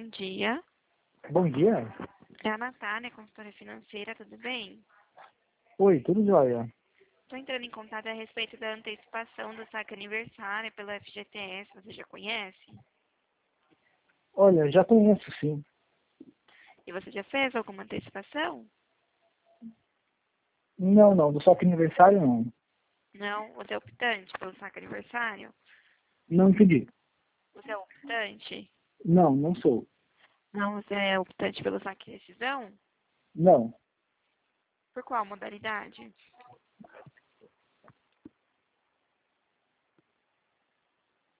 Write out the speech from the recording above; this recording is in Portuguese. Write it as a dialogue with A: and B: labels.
A: Bom dia.
B: Bom dia.
A: É a Natália, consultora financeira, tudo bem?
B: Oi, tudo jóia?
A: Estou entrando em contato a respeito da antecipação do saque aniversário pela FGTS, você já conhece?
B: Olha, já conheço sim.
A: E você já fez alguma antecipação?
B: Não, do saque aniversário não.
A: Não? Você é optante pelo saque aniversário?
B: Não entendi.
A: Você é optante?
B: Não sou.
A: Não, você é optante pelo saque rescisão?
B: Não.
A: Por qual modalidade?